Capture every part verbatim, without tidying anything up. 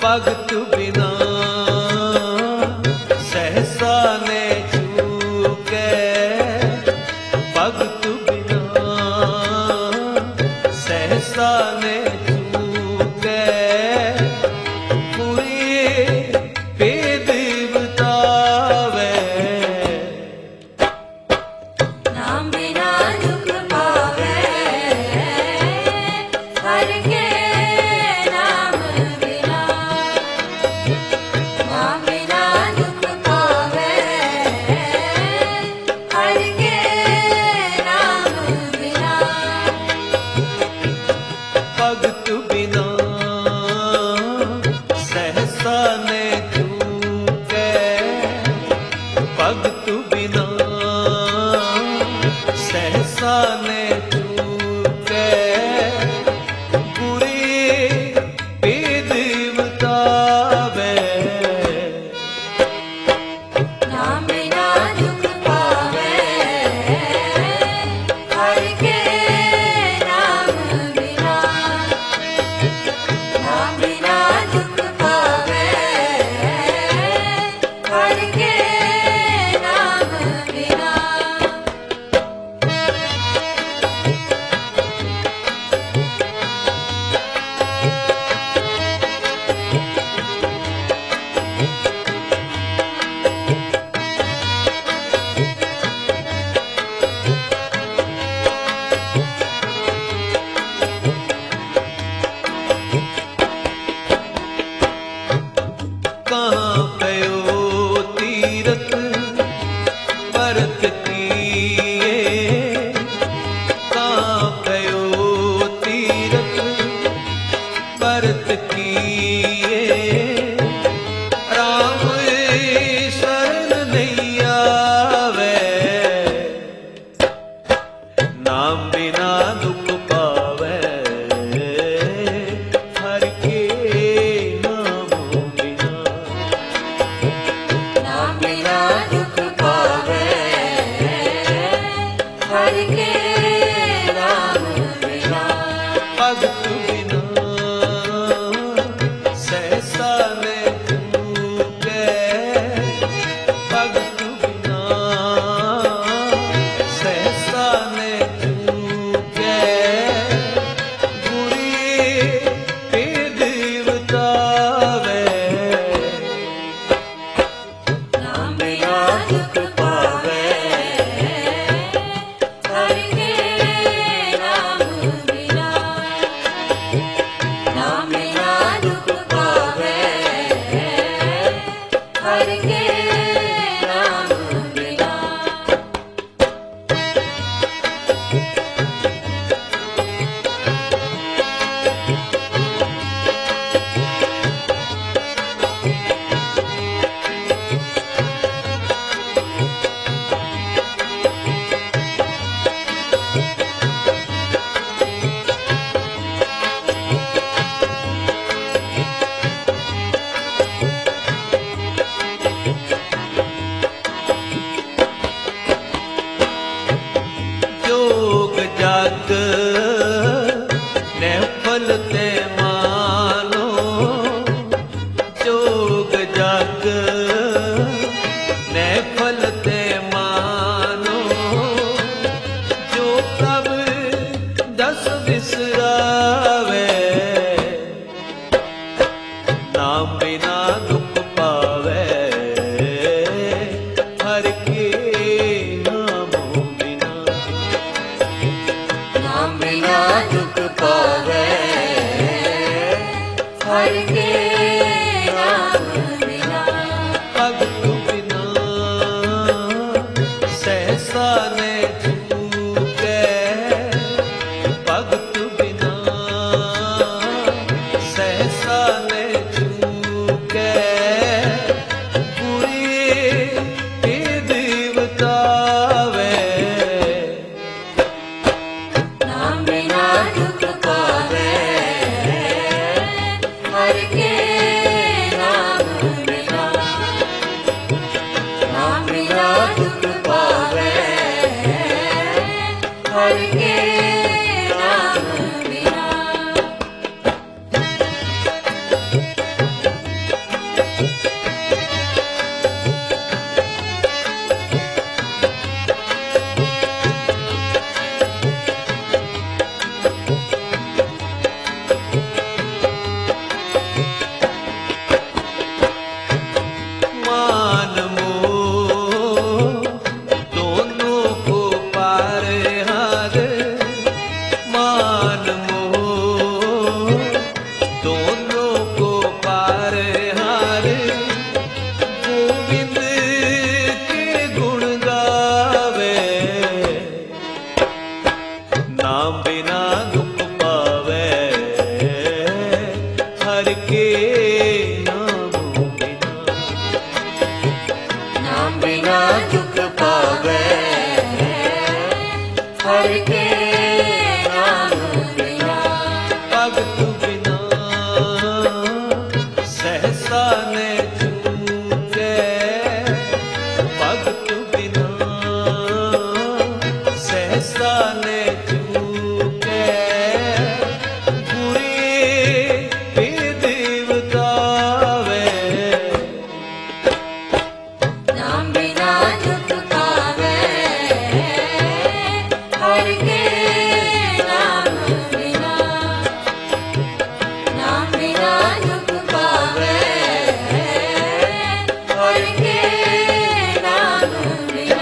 भगत बिना सहसा ने चूके, भगत बिना सहसा ने चूके, पूरी भेद बतावे। नाम बिना दुख पावे, हर के नाम बिना। नाम बिना दुख पावे, हर के नाम बिना। भगत बिना सहसा ने चूके, भगत बिना सहसा ने चूके, पूरी भेद बतावे। नाम बिना दुख पावे, हर के नाम बिना। नाम बिना दुख पावे, हर के नाम बिना। कहाँ गयो तीरथ भरत किए, कहाँ गयो तीरथ भरत किए, राम शरण नहीं आवे। नाम बिना दुख पावे, हर के नाम बिना। नाम बिना दुख पावे, हर के नाम बिना। भगत बिना सहसा ने चूके, भगत बिना सहसा ने चूके, बुरी भेद बतावे। नाम बिना दुख पावे, हर के नाम बिना। नाम बिना दुख पावे, हर के नाम बिना। जोग जग ने फल ते मानो, जोग जग ने फल ते मानो, जो प्रभ दस बिसरावे। नाम बिना दुख पावे, हर के नाम बिना। नाम बिना दुख पावे, हर के नाम बिना। भगत बिना सहसा ने चूके, भगत बिना सहसा ने चूके, पूरी भेद बतावे। नाम बिना दुख पावे, हर के हर के नाम बिना, नाम बिना दुख पावे, हर के नाम बिना, भगत बिना सहसा ने चूके, भगत बिना सहसा ने चूके, बुरी देवता वे, नाम बिना दुख पावे, हर के नाम बिना, नाम बिना दुख पावे, हर के नाम बिना।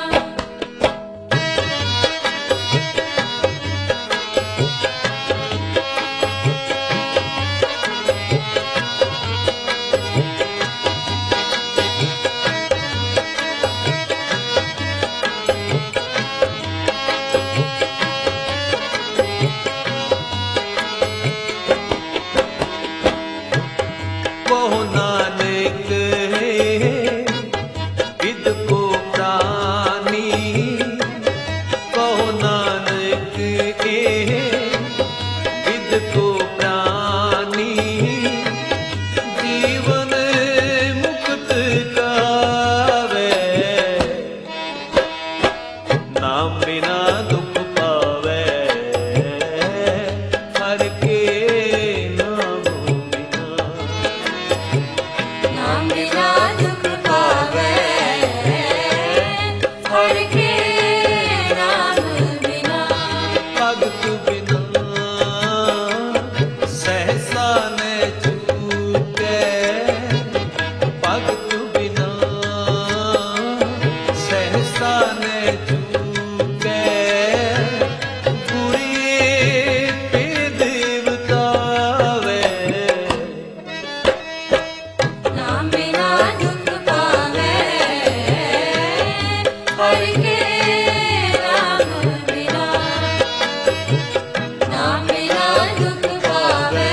बहु नानक विद को प्राणी, बहु नानक विद को प्राणी, जीवन मुक्त गावे, नाम बिना दुख पावे, हर के नाम बिना, नाम बिना दुख पावे, हर के नाम बिना, भगत बिना सहसा ने चूके, भगत बिना सहसा ने चूके, बुरी ते देवता वे, नाम बिना दुख पावे, हर के नाम बिना, नाम बिना दुख पावे,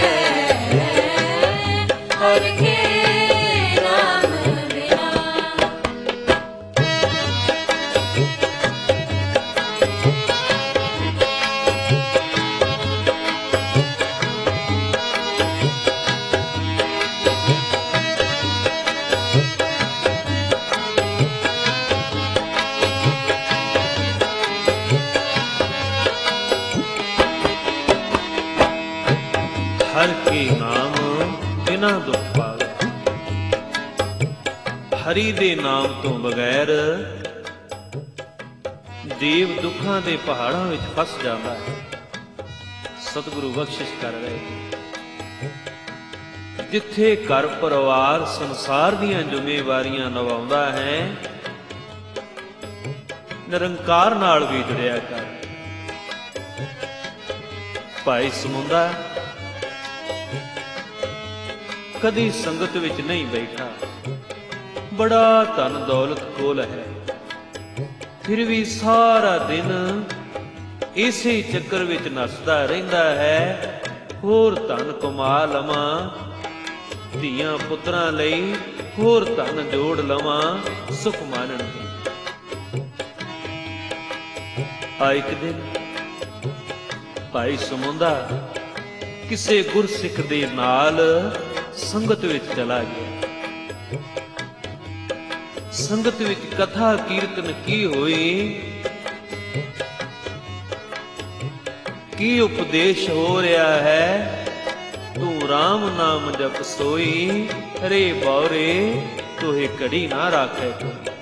हर के नाम बिना। हर के नाम बिना दुख पावे, हरि दे नाम ਤੋਂ ਬਗੈਰ ਦੇਵ ਦੁੱਖਾਂ ਦੇ ਪਹਾੜਾਂ ਵਿੱਚ ਫਸ ਜਾਂਦਾ ਹੈ। ਸਤਿਗੁਰੂ ਬਖਸ਼ਿਸ਼ ਕਰ ਰਹੇ ਨੇ। ਜਿੱਥੇ ਘਰ ਪਰਿਵਾਰ ਸੰਸਾਰ ਦੀਆਂ ਜ਼ਿੰਮੇਵਾਰੀਆਂ ਨਿਭਾਉਂਦਾ ਹੈ, ਨਿਰੰਕਾਰ ਨਾਲ ਵੀ ਜੁੜਿਆ ਕਰ। ਭਾਈ ਸਮੁੰਦਾ ਕਦੀ ਸੰਗਤ ਵਿੱਚ ਨਹੀਂ ਬੈਠਾ, ਬੜਾ ਧਨ ਦੌਲਤ ਕੋਲ ਹੈ, ਫਿਰ ਵੀ ਸਾਰਾ ਦਿਨ ਇਸੇ ਚੱਕਰ ਵਿੱਚ ਨੱਸਦਾ ਰਹਿੰਦਾ ਹੈ। ਹੋਰ ਧਨ ਕਮਾ ਲਵਾਂ, ਧੀਆਂ ਪੁੱਤਰਾਂ ਲਈ ਹੋਰ ਧਨ ਜੋੜ ਲਵਾਂ, ਸੁਖ ਮਾਣਨਗੇ। ਆ ਇੱਕ ਦਿਨ ਭਾਈ ਸਮੁੰਦਾ ਕਿਸੇ ਗੁਰਸਿੱਖ ਦੇ ਨਾਲ ਸੰਗਤ ਵਿੱਚ ਚਲਾ ਗਿਆ। ਸੰਗਤ ਵਿੱਚ ਕਥਾ ਕੀਰਤਨ ਕੀ ਹੋਈ, ਕੀ ਉਪਦੇਸ਼ ਹੋ ਰਿਹਾ ਹੈ। ਤੂੰ ਰਾਮ ਨਾਮ ਜਪ ਸੋਈ, ਰੇ ਬੌਰੇ ਤੋਹੇ ਘੜੀ ਨਾ ਰਾਖੇ ਕੋਈ।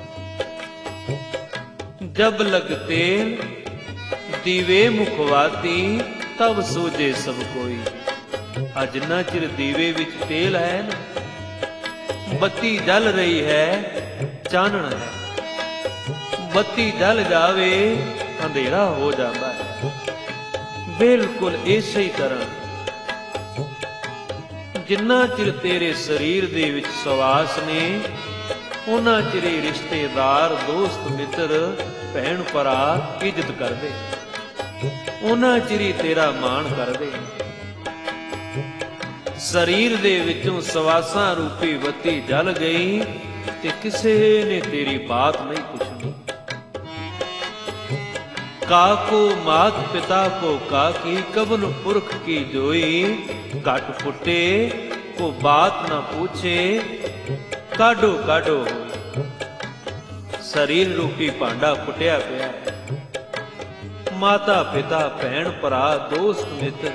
ਜਬ ਲਗਤੇ ਦੀਵੇ ਮੁਖਵਾਤੀ, ਤਬ ਸੋਜੇ ਸਭ ਕੋਈ। ਆ ਜਿੰਨਾ ਚਿਰ ਦੀਵੇ ਵਿੱਚ ਤੇਲ ਹੈ ਨਾ, ਬੱਤੀ ਜਲ ਰਹੀ ਹੈ, ਚਾਨਣ ਹੈ। ਬੱਤੀ ਜਲ ਜਾਵੇ ਅੰਧੇਰਾ ਹੋ ਜਾਂਦਾ ਹੈ। ਬਿਲਕੁਲ ਇਸੇ ਹੀ ਤਰ੍ਹਾਂ ਜਿੰਨਾ ਚਿਰ ਤੇਰੇ ਸਰੀਰ ਦੇ ਵਿੱਚ ਸਵਾਸ ਨੇ, ਉਹਨਾਂ ਚਿਰ ਰਿਸ਼ਤੇਦਾਰ, ਦੋਸਤ, ਮਿੱਤਰ, ਭੈਣ ਭਰਾ ਇੱਜ਼ਤ ਕਰਦੇ, ਉਹਨਾਂ ਚਿਰ ਤੇਰਾ ਮਾਣ ਕਰਦੇ। ਸਰੀਰ ਦੇ ਵਿੱਚੋਂ ਸਵਾਸਾਂ ਰੂਪੀ ਬੱਤੀ ਜਲ ਗਈ ਤੇ ਕਿਸੇ ਨੇ ਤੇਰੀ ਬਾਤ ਨਹੀਂ ਪੁੱਛਣੀ। ਕਾਕੋ ਮਾਤ ਪਿਤਾ ਕੋ ਕਾਕੀ ਕਬਨ ਪੁਰਖ ਕੀ ਜੋਈ, ਘਟ ਫੁੱਟੇ ਕੋ ਬਾਤ ਨਾ ਪੁੱਛੇ ਕਾਢੋ ਕਾਢੋ ਹੋਈ। ਸਰੀਰ ਰੂਪੀ ਭਾਂਡਾ ਫੁੱਟਿਆ ਪਿਆ ਹੈ। ਮਾਤਾ ਪਿਤਾ ਭੈਣ ਭਰਾ ਦੋਸਤ ਮਿੱਤਰ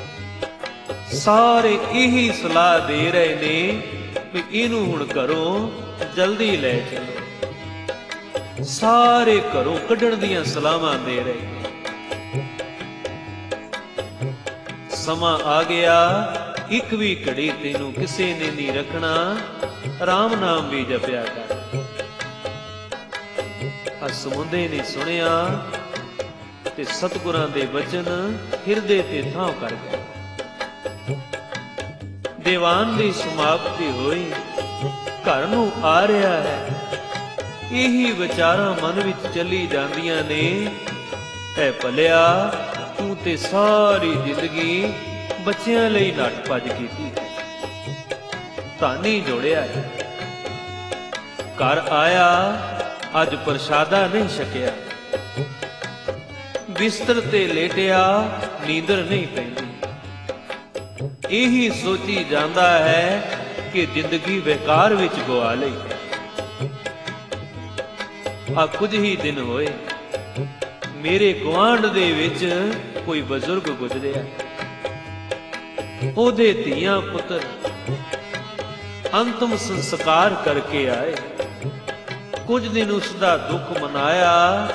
ਸਾਰੇ ਇਹੀ ਸਲਾਹ ਦੇ ਰਹੇ ਨੇ ਵੀ ਇਹਨੂੰ ਹੁਣ ਘਰੋਂ ਜਲਦੀ ਲੈ ਚਲੋ। ਸਾਰੇ ਘਰੋਂ ਕੱਢਣ ਦੀਆਂ ਸਲਾਹਾਂ ਦੇ ਰਹੇ ਨੇ। ਸਮਾਂ ਆ ਗਿਆ, ਇੱਕ ਵੀ ਘੜੀ ਤੈਨੂੰ ਕਿਸੇ ਨੇ ਨਹੀਂ ਰੱਖਣਾ, ਰਾਮ ਨਾਮ ਵੀ ਜਪਿਆ ਕਰ। ਆ ਸਮੁੰਦੇ ਨੇ ਸੁਣਿਆ ਤੇ ਸਤਿਗੁਰਾਂ ਦੇ ਬਚਨ ਹਿਰਦੇ ਤੇ ਥਾਂ ਕਰ ਗਏ। ਦੀਵਾਨ ਦੀ ਸਮਾਪਤੀ ਹੋਈ, ਘਰ ਨੂੰ ਆ ਰਿਹਾ ਹੈ। ਇਹੀ ਵਿਚਾਰਾਂ ਮਨ ਵਿੱਚ ਚੱਲੀ ਜਾਂਦੀਆਂ ਨੇ, ਐ ਭਲਿਆ ਤੂੰ ਤੇ ਸਾਰੀ ਜ਼ਿੰਦਗੀ ਬੱਚਿਆਂ ਲਈ ਨੱਠ ਭੱਜ ਕੀਤੀ ਹੈ, ਧਾਨੀ ਜੋੜਿਆ ਹੈ। ਘਰ ਆਇਆ, ਅੱਜ ਪ੍ਰਸ਼ਾਦਾ ਨਹੀਂ ਛਕਿਆ, ਬਿਸਤਰ ਤੇ ਲੇਟਿਆ, ਨੀਂਦਰ ਨਹੀਂ ਪੈਂਦੀ। ਇਹੀ ਸੋਚੀ ਜਾਂਦਾ ਹੈ ਕਿ ਜ਼ਿੰਦਗੀ ਬੇਕਾਰ ਵਿੱਚ ਗਵਾ ਲਈ। ਆ ਕੁਝ ਹੀ ਦਿਨ ਹੋਏ, ਮੇਰੇ ਗੁਆਂਢ ਦੇ ਵਿੱਚ ਕੋਈ ਬਜ਼ੁਰਗ ਗੁਜ਼ਰਿਆ। ਉਹਦੇ ਧੀਆਂ ਪੁੱਤਰ ਅੰਤਮ ਸੰਸਕਾਰ ਕਰਕੇ ਆਏ। ਕੁਝ ਦਿਨ ਉਸ ਦਾ ਦੁੱਖ ਮਨਾਇਆ।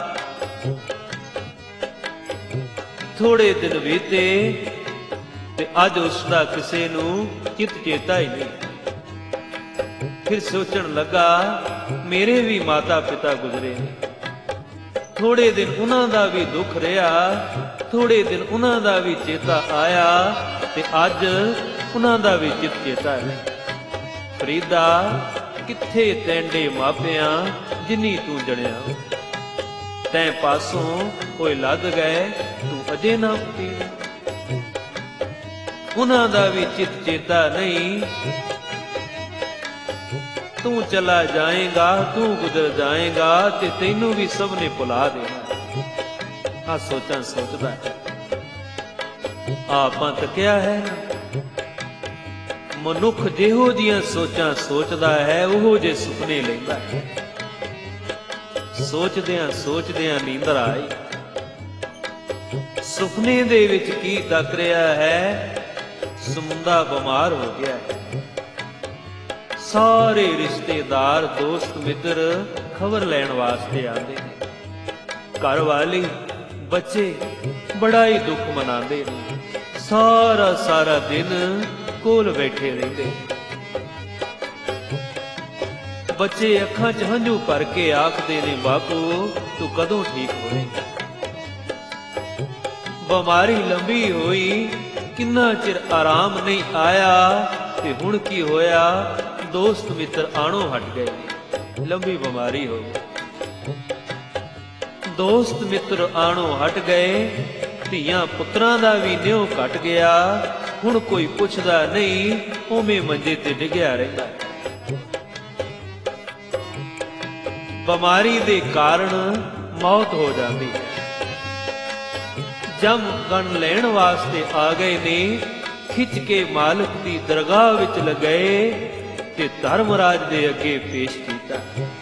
ਥੋੜੇ ਦਿਨ ਬੀਤੇ ਤੇ ਅੱਜ ਉਸ ਦਾ ਕਿਸੇ ਨੂੰ ਚਿਤ ਚੇਤਾ ਹੀ ਨਹੀਂ। ਫਿਰ ਸੋਚਣ ਲੱਗਾ, ਮੇਰੇ ਵੀ ਮਾਤਾ ਪਿਤਾ ਗੁਜ਼ਰੇ ਨੇ। ਥੋੜੇ ਦਿਨ ਉਹਨਾਂ ਦਾ ਵੀ ਦੁੱਖ ਰਿਹਾ, ਥੋੜੇ ਦਿਨ ਉਹਨਾਂ ਦਾ ਵੀ ਚੇਤਾ ਆਇਆ ਤੇ ਅੱਜ ਉਹਨਾਂ ਦਾ ਵੀ ਚਿਤ ਚੇਤਾ ਹੈ। ਫਰੀਦਾ ਕਿੱਥੇ ਤੈਂਡੇ ਮਾਪਿਆਂ ਜਿੰਨੀ ਤੂੰ ਜਣਿਆ, ਤੈਂ ਪਾਸੋਂ ਕੋਈ ਲੱਦ ਗਏ ਤੂੰ ਅਜੇ ਨਾ ਪੁੱਤੀ। ਉਹਨਾਂ ਦਾ ਵੀ ਚਿਤ ਚੇਤਾ ਨਹੀਂ, ਤੂੰ ਚਲਾ ਜਾਏਗਾ, ਤੂੰ ਗੁਜ਼ਰ ਜਾਏਗਾ ਤੇ ਤੈਨੂੰ ਵੀ ਸਭ ਨੇ ਭੁਲਾ ਦੇਣਾ। ਆ ਸੋਚਾਂ ਸੋਚਦਾ ਹੈ, ਆਪਾਂ ਤੱਕਿਆ ਹੈ ਮਨੁੱਖ ਜਿਹੋ ਜੀਆਂ ਸੋਚਾਂ ਸੋਚਦਾ ਹੈ ਉਹੋ ਜੇ ਸੁਪਨੇ ਲੈਂਦਾ ਹੈ। ਸੋਚਦਿਆਂ ਸੋਚਦਿਆਂ ਨੀਂਦਰ ਆਈ। ਸੁਪਨੇ ਦੇ ਵਿੱਚ ਕੀ ਤੱਕ ਰਿਹਾ ਹੈ? ਸਮੁੰਦਾ ਬਿਮਾਰ ਹੋ ਗਿਆ ਹੈ। ਸਾਰੇ ਰਿਸ਼ਤੇਦਾਰ ਦੋਸਤ ਮਿੱਤਰ ਖਬਰ ਲੈਣ ਵਾਸਤੇ ਆਉਂਦੇ ਨੇ। ਘਰ ਵਾਲੀ ਬੱਚੇ ਬੜਾ ਹੀ ਦੁੱਖ ਮਨਾਉਂਦੇ ਨੇ। ਸਾਰਾ ਸਾਰਾ ਦਿਨ ਕੋਲ ਬੈਠੇ ਰਹਿੰਦੇ। ਬੱਚੇ ਅੱਖਾਂ 'ਚ ਹੰਝੂ ਭਰ ਕੇ ਆਖਦੇ ਨੇ, ਬਾਪੂ ਤੂੰ ਕਦੋਂ ਠੀਕ ਹੋਵੇਂਗਾ? ਬਿਮਾਰੀ ਲੰਬੀ ਹੋਈ, ਕਿੰਨਾ ਚਿਰ ਆਰਾਮ ਨਹੀਂ ਆਇਆ ਤੇ ਹੁਣ ਕੀ ਹੋਇਆ? ਦੋਸਤ ਮਿੱਤਰ ਆਣੋਂ ਹਟ ਗਏ, ਲੰਬੀ ਬਿਮਾਰੀ ਹੋ ਗਈ। ਦੋਸਤ ਮਿੱਤਰ ਆਣੋਂ ਹਟ ਗਏ, ਧੀਆਂ ਪੁੱਤਰਾਂ ਦਾ ਵੀ ਨਿਉ ਘਟ ਗਿਆ। ਹੁਣ ਕੋਈ ਪੁੱਛਦਾ ਨਹੀਂ, ਉਵੇਂ ਮੰਜੇ ਤੇ ਡਿੱਗਿਆ ਰਹਿੰਦਾ। ਬਿਮਾਰੀ ਦੇ ਕਾਰਨ ਮੌਤ ਹੋ ਜਾਂਦੀ ਹੈ। ਜਮ ਗਣ ਲੈਣ ਵਾਸਤੇ ਆ ਗਏ ਨੇ, ਖਿੱਚ ਕੇ ਮਾਲਕ ਦੀ ਦਰਗਾਹ ਵਿੱਚ ਲਗਾਏ ਤੇ ਧਰਮਰਾਜ ਦੇ ਅੱਗੇ ਪੇਸ਼ ਕੀਤਾ।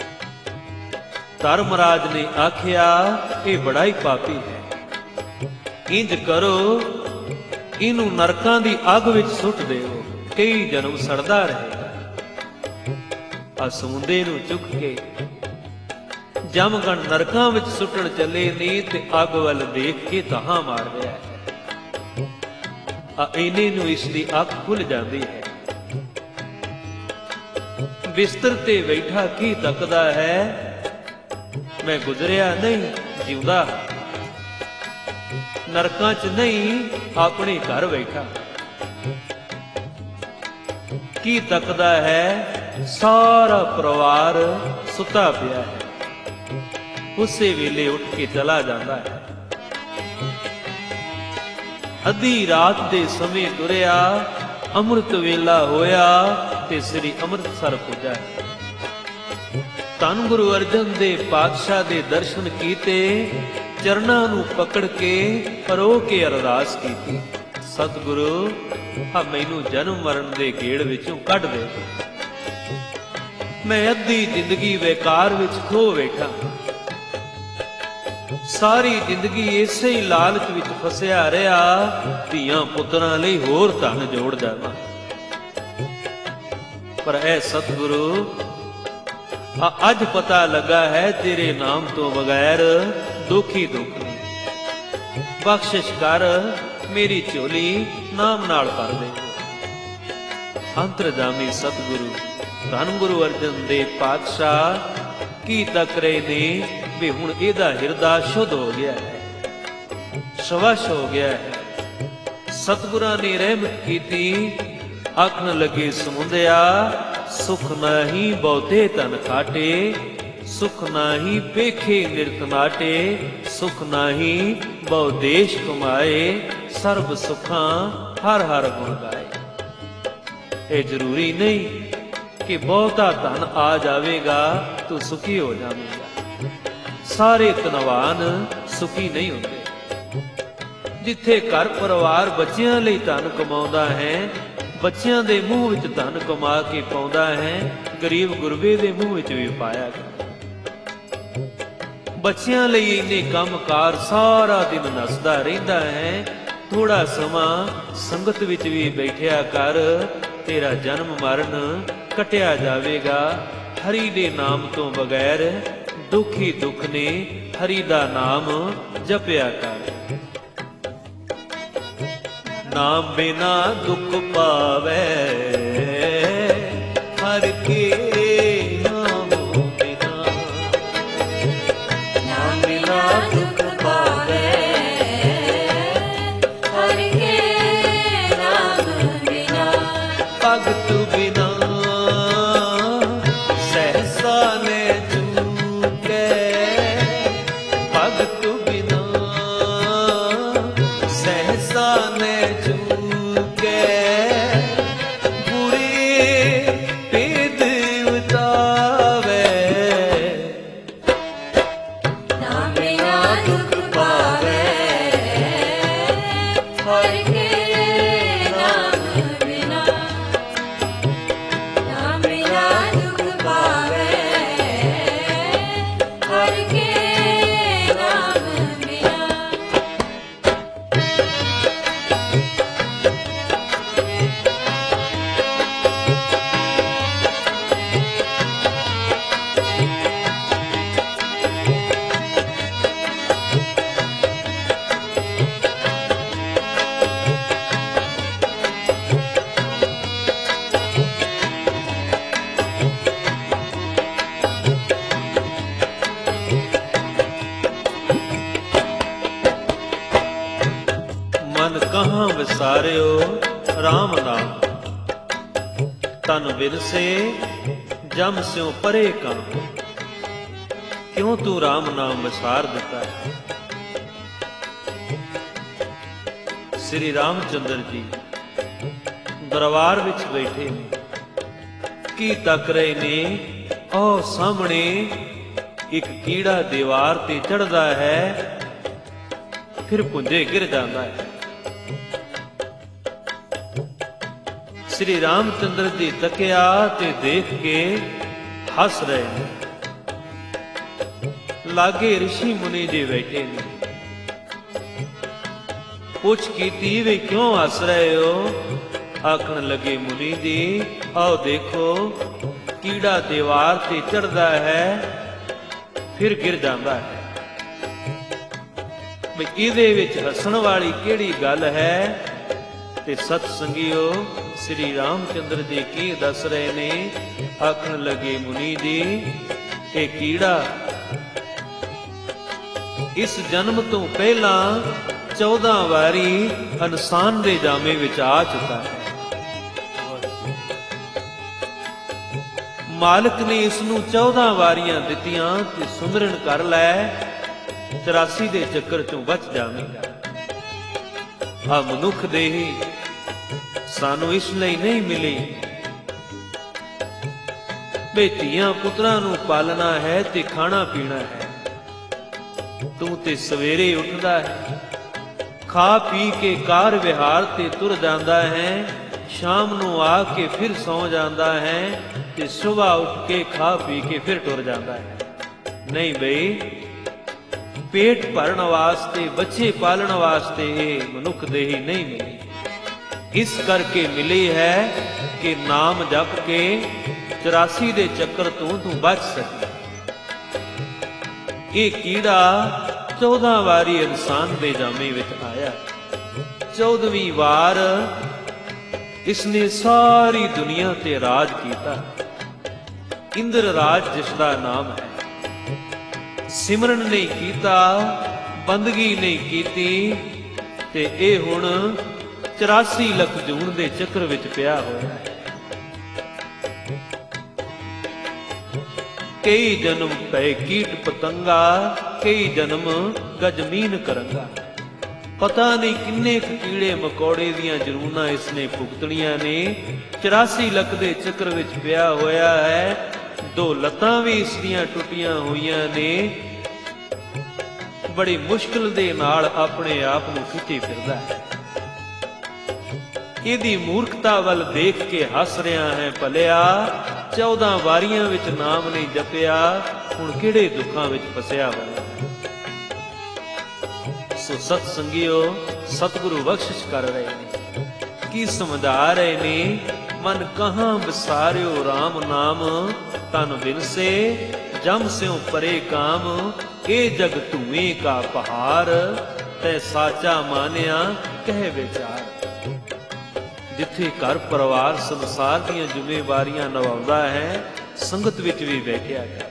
ਧਰਮਰਾਜ ਨੇ ਆਖਿਆ, ਇਹ ਬੜਾ ਹੀ ਪਾਪੀ ਹੈ। ਇੰਜ ਕਰੋ, ਇਹਨੂੰ ਨਰਕਾਂ ਦੀ ਅੱਗ ਵਿੱਚ ਸੁੱਟ ਦਿਓ, ਕਈ ਜਨਮ ਸੜਦਾ ਰਹੇਗਾ। ਆ ਸਮੁੰਦੇ ਨੂੰ ਚੁੱਕ ਕੇ ਜਮਗਣ ਨਰਕਾਂ ਵਿੱਚ ਸੁੱਟਣ ਚੱਲੇ ਨੇ ਤੇ ਅੱਗ ਵੱਲ ਦੇਖ ਕੇ ਤਹਾਂ ਮਾਰ ਰਿਹਾ ਹੈ। ਆ ਇਹਨੇ ਨੂੰ ਇਸ ਦੀ ਅੱਖ ਖੁੱਲ ਜਾਂਦੀ ਹੈ। ਬਿਸਤਰ ਤੇ ਬੈਠਾ ਕੀ ਤੱਕਦਾ ਹੈ? ਮੈਂ ਗੁਜ਼ਰਿਆ ਨਹੀਂ, ਜਿਉਂਦਾ। ਨਰਕਾਂ 'ਚ ਨਹੀਂ, ਆਪਣੇ ਘਰ ਬੈਠਾ। ਕੀ ਤੱਕਦਾ ਹੈ? ਸਾਰਾ ਪਰਿਵਾਰ ਸੁੱਤਾ ਪਿਆ ਹੈ। ਉਸੇ ਵੇਲੇ ਉੱਠ ਕੇ ਚਲਾ ਜਾਂਦਾ ਹੈ। ਅੱਧੀ ਰਾਤ ਦੇ ਸਮੇਂ ਤੁਰਿਆ, ਅੰਮ੍ਰਿਤ ਵੇਲਾ ਹੋਇਆ ਤੇ ਸ੍ਰੀ ਅੰਮ੍ਰਿਤਸਰ ਪੁੱਜਾ। ਧੰਨ ਗੁਰੂ ਅਰਜਨ ਦੇਵ ਪਾਤਸ਼ਾਹ ਦੇ ਦਰਸ਼ਨ ਕੀਤੇ, ਚਰਨਾਂ ਨੂੰ ਪਕੜ ਕੇ ਪਰੋ ਕੇ ਅਰਦਾਸ ਕੀਤੀ, ਸਤਿਗੁਰੂ ਆ ਮੈਨੂੰ ਜਨਮ ਮਰਨ ਦੇ ਗੇੜ ਵਿੱਚੋਂ ਕੱਢ ਦੇ। ਮੈਂ ਅੱਧੀ ਜ਼ਿੰਦਗੀ ਬੇਕਾਰ ਵਿੱਚ ਖੋ ਬੈਠਾ, ਸਾਰੀ ਜ਼ਿੰਦਗੀ ਇਸੇ ਹੀ ਲਾਲਚ ਵਿੱਚ ਫਸਿਆ ਰਿਹਾ, ਧੀਆਂ ਪੁੱਤਰਾਂ ਲਈ ਹੋਰ ਧਨ ਜੋੜ ਜਾਵਾਂ। ਪਰ ਐ ਸਤਿਗੁਰੂ ਆ ਅੱਜ ਪਤਾ ਲੱਗਾ ਹੈ ਤੇਰੇ ਨਾਮ ਤੋਂ ਬਗੈਰ ਦੁੱਖ ਹੀ ਦੁੱਖ ਨਹੀਂ। ਬਖਸ਼ਿਸ਼ ਕਰ, ਮੇਰੀ ਝੋਲੀ ਨਾਮ ਨਾਲ ਭਰ ਦੇ। ਅੰਤਰਜਾਮੀ ਸਤਿਗੁਰੂ ਧੰਨ ਗੁਰੂ ਅਰਜਨ ਦੇਵ ਪਾਤਸ਼ਾਹ ਕੀ ਤੱਕ ਰਹੇ ਨੇ ਵੀ ਹੁਣ ਇਹਦਾ ਹਿਰਦਾ ਸ਼ੁੱਧ ਹੋ ਗਿਆ ਹੈ, ਸਵੱਛ ਹੋ ਗਿਆ ਹੈ। ਸਤਿਗੁਰਾਂ ਨੇ ਰਹਿਮਤ ਕੀਤੀ, ਆਖਣ ਲੱਗੇ ਸਮੁੰਦਿਆ ਸੁਖ ਨਾਹੀ ਬਹੁਤੇ ਧਨ ਖਾਟੇ, ਸੁਖ ਨਾਹੀ ਪੇਖੇ ਨਿਰਤ ਨਾਟੇ, ਸੁਖ ਨਾਹੀ ਬਹੁ ਦੇਸ਼ ਕਮਾਏ, ਸਰਬ ਸੁਖਾਂ ਹਰ ਹਰ ਗੁਣ ਗਾਏ। ਇਹ ਜ਼ਰੂਰੀ ਨਹੀਂ ਕਿ ਬਹੁਤਾ ਧਨ ਆ ਜਾਵੇਗਾ ਤੂੰ ਸੁਖੀ ਹੋ ਜਾਵੇਗਾ। ਸਾਰੇ ਧਨਵਾਨ ਸੁਖੀ ਨਹੀਂ ਹੁੰਦੇ। ਜਿੱਥੇ ਘਰ ਪਰਿਵਾਰ ਬੱਚਿਆਂ ਲਈ ਧਨ ਕਮਾਉਂਦਾ ਹੈ, ਬੱਚਿਆਂ ਦੇ ਮੂੰਹ ਵਿੱਚ ਧਨ ਕਮਾ ਕੇ ਪਾਉਂਦਾ ਹੈ, ਗਰੀਬ ਗੁਰਬੇ ਦੇ ਮੂੰਹ ਵਿੱਚ ਵੀ ਪਾਇਆ ਗਿਆ। ਬੱਚਿਆਂ ਲਈ ਇੰਨੇ ਕੰਮਕਾਰ ਸਾਰਾ ਦਿਨ ਨੱਸਦਾ ਰਹਿੰਦਾ ਹੈ, ਥੋੜਾ ਸਮਾਂ ਸੰਗਤ ਵਿੱਚ ਵੀ ਬੈਠਿਆ ਕਰ, ਤੇਰਾ ਜਨਮ ਮਰਨ ਕਟਿਆ ਜਾਵੇਗਾ। ਹਰੀ ਦੇ ਨਾਮ ਤੋਂ ਬਗੈਰ ਦੁੱਖ ਹੀ ਦੁੱਖ ਨੇ, ਹਰੀ ਦਾ ਨਾਮ ਜਪਿਆ ਕਰ। ਨਾਮ ਬਿਨਾ ਦੁੱਖ ਪਾਵੇ, ਹਰ ਕੇ ਨਾਮ ਬਿਨਾ, ਨਾਮ ਬਿਨਾ ਦੁੱਖ ਪਾਵੇ, ਹਰਿ ਕੇ ਨਾਮ ਬਿਨਾ, ਭਗਤ ਬਿਨਾ ਸਹਸਾ ਨੇ ਚੂਕੇ, ਭਗਤ ਬਿਨਾ ਸਹਸਾ ਨੇ ਚੂਕੇ, ਬੁਰੀ ਭੇਦ ਉਤਾਵੇ, ਨਾਮ ਬਿਨਾ ਦੁੱਖ ਪਾਵੇ, ਹਰਿ ਕੇ ਨਾਮ ਬਿਨਾ, ਨਾਮ ਬਿਨਾ ਦੁੱਖ ਪਾਵੇ, ਹਰਿ ਕੇ ਨਾਮ ਬਿਨਾ। ਮਨ ਕਹਾਂ ਵਿਸਾਰਿਓ RAM ਨਾਮ, ਤਨ ਬਿਰਸੇ ਜਮ ਸਿਉ ਪਰੇ ਕਾਂ। ਕਿਉਂ ਤੂੰ RAM ਨਾਮ ਵਿਸਾਰ ਦਿੱਤਾ ਹੈ? ਸ੍ਰੀ ਰਾਮਚੰਦਰ ਜੀ ਦਰਬਾਰ ਵਿੱਚ ਬੈਠੇ ਨੇ, ਕੀ ਤੱਕ ਰਹੇ ਨੇ? ਉਹ ਸਾਹਮਣੇ ਇੱਕ ਕੀੜਾ ਦੀਵਾਰ ਤੇ ਚੜ੍ਹਦਾ ਹੈ, ਫਿਰ ਪੁੰਜੇ ਗਿਰ ਜਾਂਦਾ ਹੈ। ਸ੍ਰੀ ਰਾਮਚੰਦਰ ਜੀ ਤੱਕਿਆ ਤੇ ਦੇਖ ਕੇ ਹੱਸ ਰਹੇ ਨੇ। ਲਾਗੇ ਰਿਸ਼ੀ ਮੁਨੀ ਜੀ ਬੈਠੇ ਨੇ। ਪੁੱਛ ਕੀਤੀ ਵੀ ਕਿਉਂ ਹੱਸ ਰਹੇ ਹੋ? ਆਖਣ ਲੱਗੇ ਮੁਨੀ ਜੀ ਆਓ ਦੇਖੋ, ਕੀੜਾ ਦੀਵਾਰ ਤੇ ਚੜ੍ਹਦਾ ਹੈ ਫਿਰ ਗਿਰ ਜਾਂਦਾ ਹੈ। ਵੀ ਇਹਦੇ ਵਿੱਚ ਹੱਸਣ ਵਾਲੀ ਕਿਹੜੀ ਗੱਲ ਹੈ? ਤੇ ਸਤ ਸੰਗਿਓ ਸ੍ਰੀ ਰਾਮਚੰਦਰ ਜੀ ਕੀ ਦੱਸ ਰਹੇ ਨੇ? ਆਖਣ ਲੱਗੇ ਮੁਨੀ ਜੀ ਇਹ ਕੀੜਾ ਇਸ ਜਨਮ ਤੋਂ ਪਹਿਲਾਂ ਚੌਦਾਂ ਵਾਰੀ ਇਨਸਾਨ ਦੇ ਜਾਮੇ ਵਿੱਚ ਆ ਚੁੱਕਾ ਹੈ। ਮਾਲਕ ਨੇ ਇਸ ਨੂੰ ਚੌਦਾਂ ਵਾਰੀਆਂ ਦਿੱਤੀਆਂ ਕਿ ਸੁਮਰਨ ਕਰ ਲੈ, ਚੁਰਾਸੀ ਦੇ ਚੱਕਰ ਚੋਂ ਬਚ ਜਾਵੇਂਗਾ। ਆ ਮਨੁੱਖ ਦੇਹੀ ਸਾਨੂੰ ਇਸ ਲਈ ਨਹੀਂ ਮਿਲੀ ਬਈ ਧੀਆਂ ਪੁੱਤਰਾਂ ਨੂੰ ਪਾਲਣਾ ਹੈ ਤੇ ਖਾਣਾ ਪੀਣਾ ਹੈ। ਤੂੰ ਤੇ ਸਵੇਰੇ ਉੱਠਦਾ ਹੈ, ਖਾ ਪੀ ਕੇ ਕਾਰ ਵਿਹਾਰ ਤੇ ਤੁਰ ਜਾਂਦਾ ਹੈ, ਸ਼ਾਮ ਨੂੰ ਆ ਕੇ ਫਿਰ ਸੌਂ ਜਾਂਦਾ ਹੈ ਤੇ ਸਵੇਰ ਉੱਠ ਕੇ ਖਾ ਪੀ ਕੇ ਫਿਰ ਟੁਰ ਜਾਂਦਾ ਹੈ। ਨਹੀਂ ਬਈ, ਪੇਟ ਭਰਨ ਵਾਸਤੇ, ਬੱਚੇ ਪਾਲਣ ਵਾਸਤੇ ਇਹ ਮਨੁੱਖ ਦੇਹੀ ਨਹੀਂ ਮਿਲੀ। ਇਸ ਕਰਕੇ ਮਿਲੀ ਹੈ ਕਿ ਨਾਮ ਜਪ ਕੇ ਚੁਰਾਸੀ ਦੇ ਚੱਕਰ ਤੋਂ ਤੂੰ ਬਚ ਸਕੇ। ਇਹ ਕੀੜਾ ਚੌਦਾਂ ਵਾਰੀ ਇਨਸਾਨ ਦੇ ਜਾਮੇ ਵਿੱਚ ਆਇਆ, ਚੌਦਵੀਂ ਵਾਰ ਇਸਨੇ ਸਾਰੀ ਦੁਨੀਆ ਤੇ ਰਾਜ ਕੀਤਾ। ਇੰਦਰ ਰਾਜ ਜਿਸ ਦਾ ਨਾਮ ਹੈ। ਸਿਮਰਨ ਨਹੀਂ ਕੀਤਾ, ਬੰਦਗੀ ਨਹੀਂ ਕੀਤੀ ਤੇ ਇਹ ਹੁਣ ਚੁਰਾਸੀ ਲੱਖ ਜੂਨ ਦੇ ਚੱਕਰ ਵਿੱਚ ਪਿਆ ਹੋਇਆ ਹੈ। ਕਈ ਜਨਮ ਪਏ ਕੀਟ ਪਤੰਗਾ, ਕਈ ਜਨਮ ਗਜਮੀਨ ਕਰੰਗਾ। ਪਤਾ ਨਹੀਂ ਕਿੰਨੇ ਕੁ ਕੀੜੇ ਮਕੌੜੇ ਦੀਆਂ ਜਰੂਨਾਂ ਇਸਨੇ ਭੁਗਤਣੀਆਂ ਨੇ। ਚੁਰਾਸੀ ਲੱਖ ਦੇ ਚੱਕਰ ਵਿੱਚ ਪਿਆ ਹੋਇਆ ਹੈ। ਦੋ ਲੱਤਾਂ ਵੀ ਇਸ ਦੀਆਂ ਟੁੱਟੀਆਂ ਹੋਈਆਂ ਨੇ। ਬੜੀ ਮੁਸ਼ਕਲ ਦੇ ਨਾਲ ਆਪਣੇ ਆਪ ਨੂੰ ਖਿੱਚੀ ਫਿਰਦਾ ਹੈ। ਇਹਦੀ ਮੂਰਖਤਾ ਵੱਲ ਦੇਖ ਕੇ ਹੱਸ ਰਿਹਾ ਹੈ। ਭਲਿਆ, ਚੌਦਾਂ ਵਾਰੀਆਂ ਵਿੱਚ ਨਾਮ ਨਹੀਂ ਜਪਿਆ, ਹੁਣ ਕਿਹੜੇ ਦੁੱਖਾਂ ਵਿੱਚ ਫਸਿਆ ਹੋਇਆ। ਸੋ ਸਤ ਸੰਗਿਓ, ਸਤਿਗੁਰੂ ਬਖਸ਼ਿਸ਼ ਕਰ ਰਹੇ ਨੇ, ਕੀ ਸਮਝਾ ਰਹੇ ਨੇ। ਮਨ ਕਹਾਂ ਵਿਸਾਰਿਓ RAM ਨਾਮ, ਤਨ ਬਿਨਸੇ ਜਮ ਸਿਉ ਪਰੇ ਕਾਮ। ਇਹ ਜਗ ਧੂਏ ਕਾ ਪਹਾੜ, ਤੈ ਸਾਚਾ ਮਾਨਿਆ ਕਹਿ ਵਿਚਾਰ। ਜਿੱਥੇ ਘਰ ਪਰਿਵਾਰ ਸੰਸਾਰ ਦੀਆਂ ਜ਼ਿੰਮੇਵਾਰੀਆਂ ਨਿਭਾਉਂਦਾ ਹੈ, ਸੰਗਤ ਵਿੱਚ ਵੀ ਬੈਠਿਆ ਕਰ,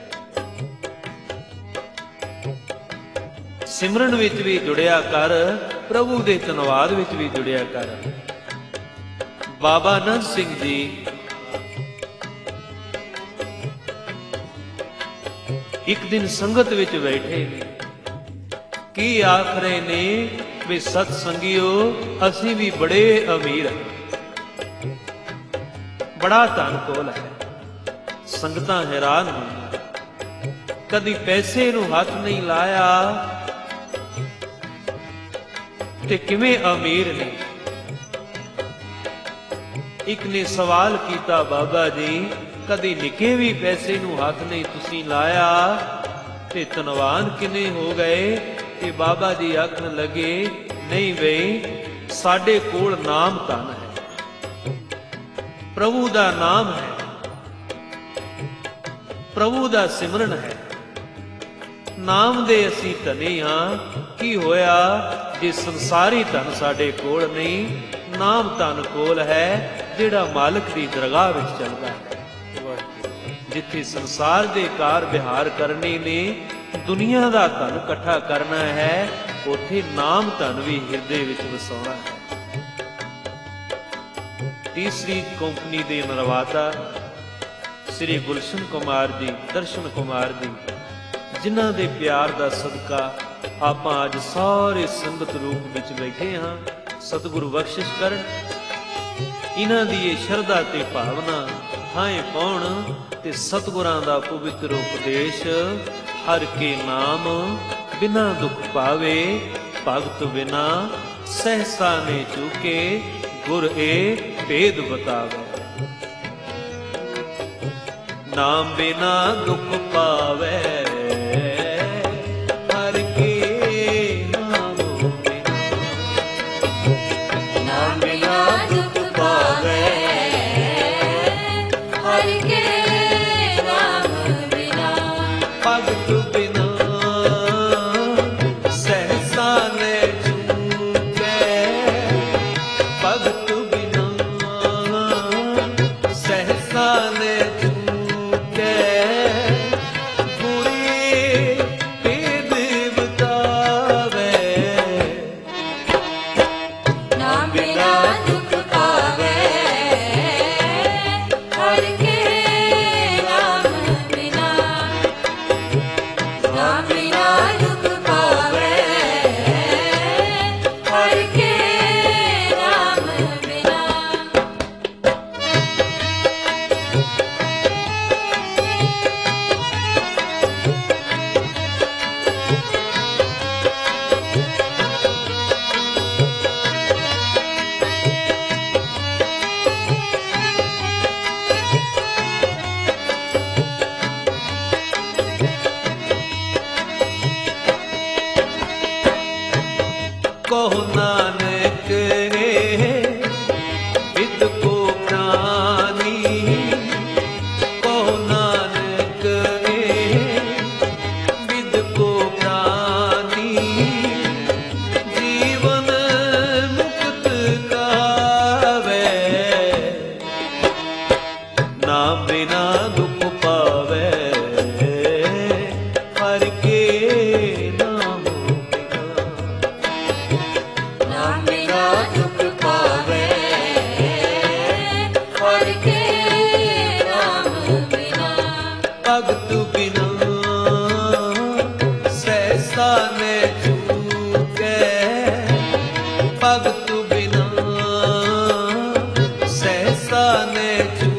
ਸਿਮਰਨ ਵਿੱਚ ਵੀ ਜੁੜਿਆ ਕਰ, ਪ੍ਰਭੂ ਦੇ ਧੰਨਵਾਦ ਵਿੱਚ ਵੀ ਜੁੜਿਆ ਕਰ। ਬਾਬਾ ਅਨੰਦ ਸਿੰਘ ਜੀ ਇੱਕ ਦਿਨ ਸੰਗਤ ਵਿੱਚ ਬੈਠੇ ਨੇ। ਕੀ ਆਖ ਰਹੇ ਨੇ ਵੀ ਸਤ ਸੰਗਿਓ, ਅਸੀਂ ਵੀ ਬੜੇ ਅਮੀਰ ਹਾਂ, ਬੜਾ ਧਨ ਕੋਲ ਹੈ। ਸੰਗਤਾਂ ਹੈਰਾਨ ਹੋਈਆਂ, ਕਦੀ ਪੈਸੇ ਨੂੰ ਹੱਥ ਨਹੀਂ ਲਾਇਆ ਤੇ ਕਿਵੇਂ ਅਮੀਰ ਨੇ। ਇੱਕ ਨੇ ਸਵਾਲ ਕੀਤਾ, ਬਾਬਾ ਜੀ ਕਦੀ ਨਿੱਕੇ ਵੀ ਪੈਸੇ ਨੂੰ ਹੱਥ ਨਹੀਂ ਤੁਸੀਂ ਲਾਇਆ ਤੇ ਧਨਵਾਨ ਕਿਵੇਂ ਹੋ ਗਏ। ਤੇ ਬਾਬਾ ਜੀ ਆਖਣ ਲੱਗੇ, ਨਹੀਂ ਬਈ, ਸਾਡੇ ਕੋਲ ਨਾਮ ਧਨ ਹੈ, ਪ੍ਰਭੂ ਦਾ ਨਾਮ ਹੈ, ਪ੍ਰਭੂ ਦਾ ਸਿਮਰਨ ਹੈ। ਨਾਮ ਦੇ ਅਸੀਂ ਧਨੀ ਹਾਂ। ਕੀ ਹੋਇਆ ਜੇ ਸੰਸਾਰੀ ਧਨ ਸਾਡੇ ਕੋਲ ਨਹੀਂ, ਨਾਮ ਧਨ ਕੋਲ ਹੈ, ਜਿਹੜਾ ਮਾਲਕ ਦੀ ਦਰਗਾਹ ਵਿੱਚ ਚੱਲਦਾ ਹੈ। ਜਿੱਥੇ ਸੰਸਾਰ ਦੇ ਕਾਰ ਵਿਹਾਰ ਕਰਨੇ ਨੇ, ਦੁਨੀਆ ਦਾ ਧਨ ਇਕੱਠਾ ਕਰਨਾ ਹੈ, ਉੱਥੇ ਨਾਮ ਧਨ ਵੀ ਹਿਰਦੇ ਵਿੱਚ ਵਸਾਉਣਾ ਹੈ। ਤੀਸਰੀ ਕੰਪਨੀ ਦੇ ਨਿਰਮਾਤਾ ਸ੍ਰੀ ਗੁਲਸ਼ਨ ਕੁਮਾਰ ਜੀ, ਦਰਸ਼ਨ ਕੁਮਾਰ ਜੀ, ਜਿਨ੍ਹਾਂ ਦੇ ਪਿਆਰ ਦਾ ਸਦਕਾ ਆਪਾਂ ਅੱਜ ਸਾਰੇ ਸੰਗਤ ਰੂਪ ਵਿੱਚ ਬੈਠੇ ਹਾਂ। ਸਤਿਗੁਰੂ ਬਖਸ਼ਿਸ਼ ਕਰਨ, ਇਹਨਾਂ ਦੀ ਇਹ ਸ਼ਰਧਾ ਤੇ ਭਾਵਨਾ ਥਾਂ ਪਾਉਣ ਤੇ ਸਤਿਗੁਰਾਂ ਦਾ ਪਵਿੱਤਰ ਉਪਦੇਸ਼, ਹਰ ਕੇ ਨਾਮ ਬਿਨਾ ਦੁਖ ਪਾਵੇ, ਭਗਤ ਬਿਨਾ ਸਹਸਾ ਨੇ ਚੁਕੇ, ਗੁਰ ਏ ਭੇਦ ਬਤਾਵੇ। ਨਾਮ ਬਿਨਾ ਦੁਖ ਪਾਵੇ, ਹਰ ਕੇ ਨਾਮ ਬਿਨਾ, ਨਾਮ ਬਿਨਾ ਦੁਖ ਪਾਵੇ, ਹਰਿ ਕੇ ਨਾਮ ਬਿਨਾ, ਭਗਤ ਬਿਨਾ ਸਹਸਾ ਨੇ ਚੁਕੇ, ਭਗਤ ਬਿਨਾ ਸਹਸਾ ਨੇ ਚੁਕੇ, ਗੁਰ बिना दुख पावे, हर के नाम बिना। नाम बिना दुख पावे, हर के नाम बिना। भगत बिना सहसा ने चूके, भगत बिना सहसा ने चूके।